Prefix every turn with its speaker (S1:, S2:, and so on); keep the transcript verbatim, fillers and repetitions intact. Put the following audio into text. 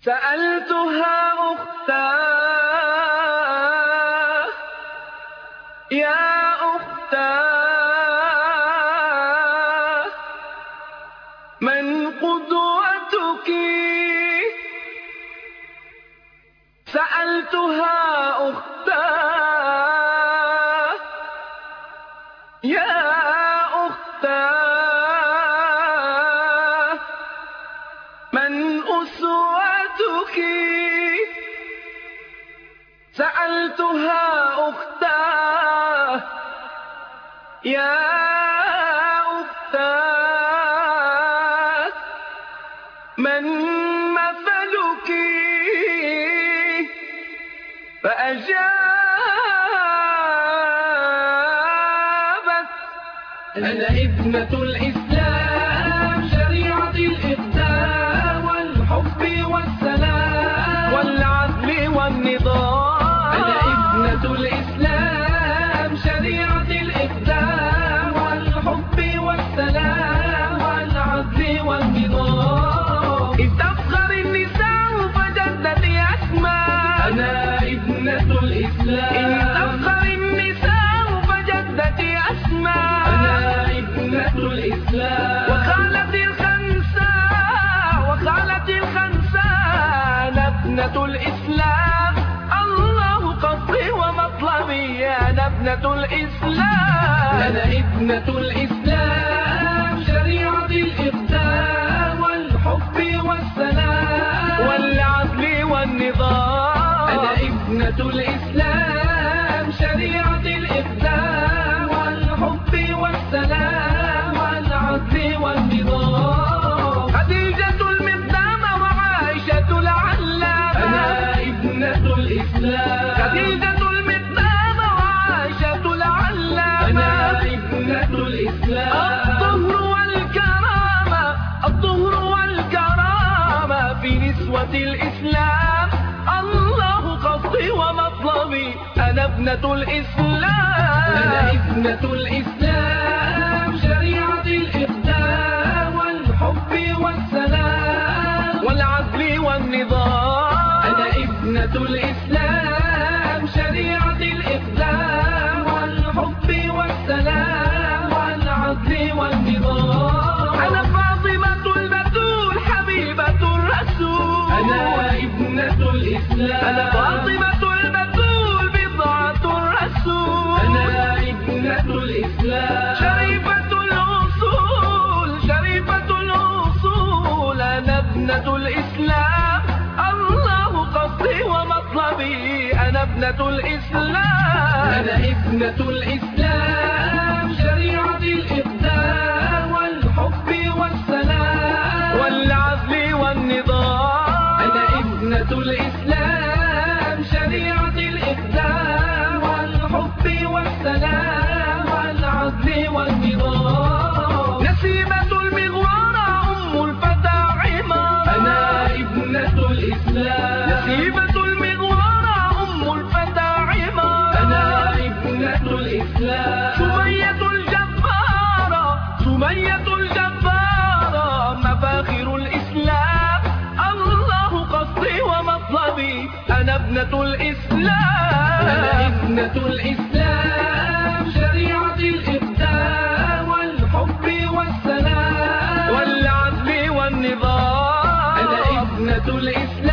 S1: سألتها أختاه يا أختاه من قدوتك؟ سألتها أختاه يا أختاه من أسوتك؟ سألتها أختاه يا أختاه من مثلك؟ فأجابت أنا ابنة الإسلام شريعة الإقدام والحب والسلام والعدل والنظام. أنا ابنة الإسلام شريعة الإقدام والحب والسلام والعدل والنظام. إذ تفخر النساء فجدت أسماء أنا ابنة الإسلام. إذ تفخر النساء فجدت أسماء أنا ابنة الإسلام. وقالت الخنساء وقالت الخنساء أنا ابنة الإسلام. الله قصدي ومطلبي أنا ابنة الإسلام. أنا ابنة الإسلام شريعة الإقدام والحب والسلام والعدل والنظام. أنا ابنة الإسلام شريعة الإقدام والحب والسلام والعدل والنظام. خديجة المقدام وعائشة العلامة أنا ابنة الإسلام. خديجة المقدام وعائشة العلامة أنا ابنة الإسلام. الطهر والكرامة الطهر والكرامة في نسوة الإسلام. الله قصدي ومطلبي أنا ابنة الإسلام. أنا ابنة الإسلام شريعة الإقدام والحب والسلام والعدل والنظام. أنا ابنة الإسلام شريعة الإقدام والحب والسلام والعدل والنظام. أنا فاطمة البتول حبيبة الرسول. أنا ابنة الإسلام. أنا فاطمة البتول بضعة الرسول. أنا ابنة الإسلام. شريفة الأصول شريفة الأصول أنا ابنة الإسلام. الله قصدي ومطلبي أنا ابنة الإسلام. أنا ابنة الإسلام شريعة الإقدام والحب والسلام والعدل والنظام. أنا ابنة الإسلام شريعة الإقدام والحب والسلام والعدل والنظام. نسيبة المغوارة أم الفتى عمار. أنا ابنة الإسلام. نسيبة المغوارة أم الفتى عمار. أنا ابنة الإسلام. سمية الجبارة سمية الجبارة مفاخر الإسلام. الله قصدي ومطلبي أنا ابنة الإسلام. أنا ابنة الإسلام شريعة الإقدام والحب والسلام والعدل والنظام. أنا ابنة الإسلام.